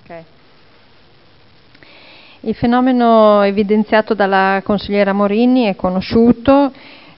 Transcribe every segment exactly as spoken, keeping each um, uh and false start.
Okay. Il fenomeno evidenziato dalla consigliera Morini è conosciuto,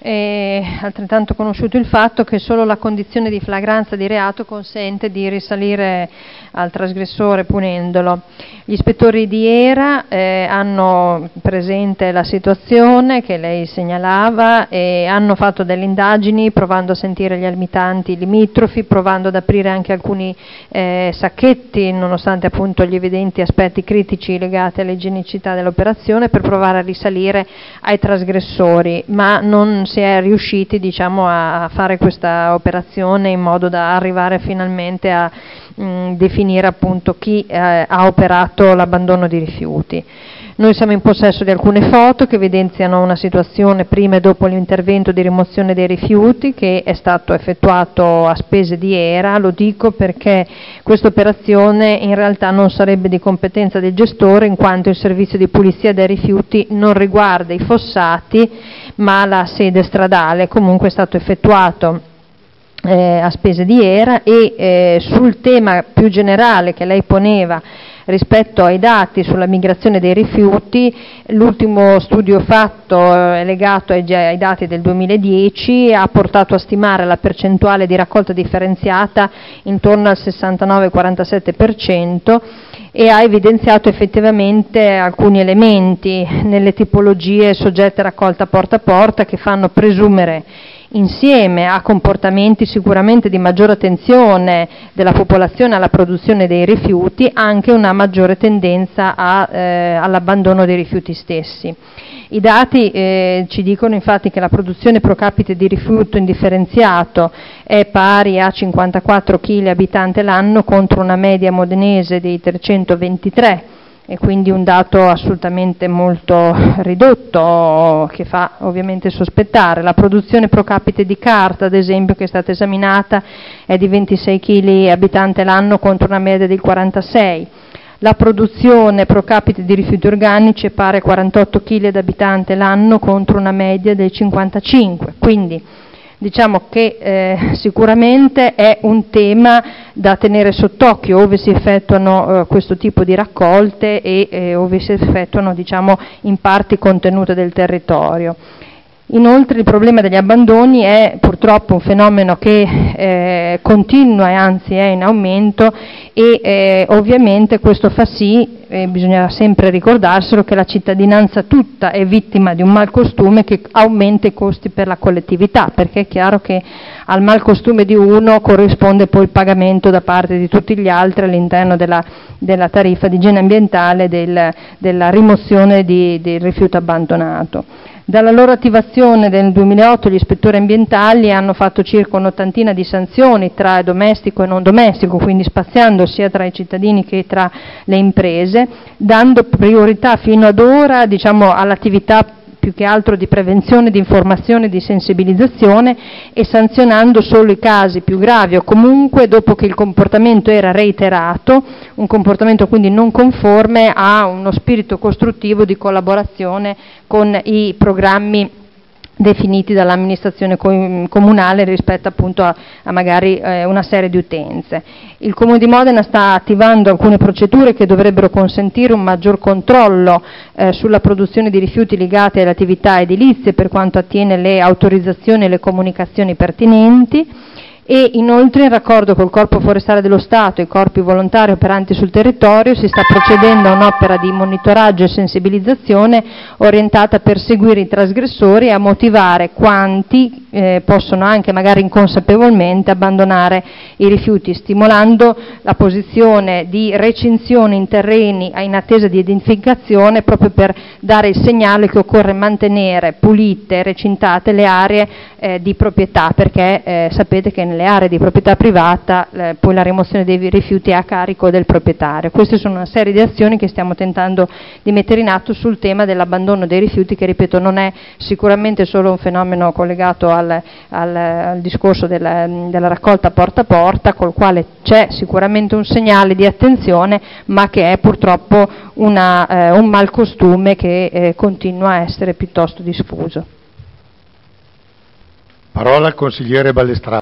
è altrettanto conosciuto il fatto che solo la condizione di flagranza di reato consente di risalire al trasgressore punendolo. Gli ispettori di ERA eh, hanno presente la situazione che lei segnalava e hanno fatto delle indagini provando a sentire gli abitanti limitrofi, provando ad aprire anche alcuni eh, sacchetti nonostante appunto gli evidenti aspetti critici legati all'igienicità dell'operazione, per provare a risalire ai trasgressori, ma non si è riusciti, diciamo, a fare questa operazione in modo da arrivare finalmente a mh, definire appunto chi eh, ha operato l'abbandono di rifiuti. Noi siamo in possesso di alcune foto che evidenziano una situazione prima e dopo l'intervento di rimozione dei rifiuti che è stato effettuato a spese di ERA. Lo dico perché questa operazione in realtà non sarebbe di competenza del gestore, in quanto il servizio di pulizia dei rifiuti non riguarda i fossati ma la sede stradale. Comunque è stato effettuato eh, a spese di ERA e eh, sul tema più generale che lei poneva rispetto ai dati sulla migrazione dei rifiuti, l'ultimo studio fatto è legato ai, ai dati del duemiladieci, ha portato a stimare la percentuale di raccolta differenziata intorno al sessantanove quarantasette per cento e ha evidenziato effettivamente alcuni elementi nelle tipologie soggette a raccolta porta a porta che fanno presumere, insieme a comportamenti sicuramente di maggiore attenzione della popolazione alla produzione dei rifiuti, anche una maggiore tendenza a, eh, all'abbandono dei rifiuti stessi. I dati eh, ci dicono infatti che la produzione pro capite di rifiuto indifferenziato è pari a cinquantaquattro chili abitante l'anno contro una media modenese di trecentoventitré, e quindi un dato assolutamente molto ridotto che fa ovviamente sospettare. La produzione pro capite di carta, ad esempio, che è stata esaminata, è di ventisei chili abitante l'anno contro una media del quarantasei. La produzione pro capite di rifiuti organici è pari a quarantotto chili ad abitante l'anno contro una media del cinquantacinque. Quindi diciamo che eh, sicuramente è un tema da tenere sott'occhio ove si effettuano eh, questo tipo di raccolte e eh, ove si effettuano, diciamo, in parti contenute del territorio. Inoltre il problema degli abbandoni è purtroppo un fenomeno che eh, continua e anzi è in aumento e eh, ovviamente questo fa sì, eh, bisogna sempre ricordarselo, che la cittadinanza tutta è vittima di un malcostume che aumenta i costi per la collettività, perché è chiaro che al malcostume di uno corrisponde poi il pagamento da parte di tutti gli altri all'interno della, della tariffa di igiene ambientale del, della rimozione di, del rifiuto abbandonato. Dalla loro attivazione nel duemilaotto gli ispettori ambientali hanno fatto circa un'ottantina di sanzioni tra domestico e non domestico, quindi spaziando sia tra i cittadini che tra le imprese, dando priorità fino ad ora, diciamo, all'attività più che altro di prevenzione, di informazione, di sensibilizzazione, e sanzionando solo i casi più gravi o comunque dopo che il comportamento era reiterato, un comportamento quindi non conforme a uno spirito costruttivo di collaborazione con i programmi definiti dall'amministrazione comunale rispetto appunto a, a magari eh, una serie di utenze. Il Comune di Modena sta attivando alcune procedure che dovrebbero consentire un maggior controllo eh, sulla produzione di rifiuti legati alle attività edilizie per quanto attiene le autorizzazioni e le comunicazioni pertinenti, e inoltre in raccordo col Corpo Forestale dello Stato e i corpi volontari operanti sul territorio si sta procedendo a un'opera di monitoraggio e sensibilizzazione orientata a perseguire i trasgressori e a motivare quanti eh, possono anche magari inconsapevolmente abbandonare i rifiuti, stimolando la posizione di recinzione in terreni in attesa di identificazione, proprio per dare il segnale che occorre mantenere pulite, recintate le aree eh, di proprietà, perché eh, sapete che nelle aree di proprietà privata eh, poi la rimozione dei rifiuti è a carico del proprietario. Queste sono una serie di azioni che stiamo tentando di mettere in atto sul tema dell'abbandono dei rifiuti, che ripeto non è sicuramente solo un fenomeno collegato al, al, al discorso della, della raccolta porta a porta, col quale c'è sicuramente un segnale di attenzione, ma che è purtroppo una, eh, un malcostume che eh, continua a essere piuttosto diffuso. Parola al consigliere Ballestrati.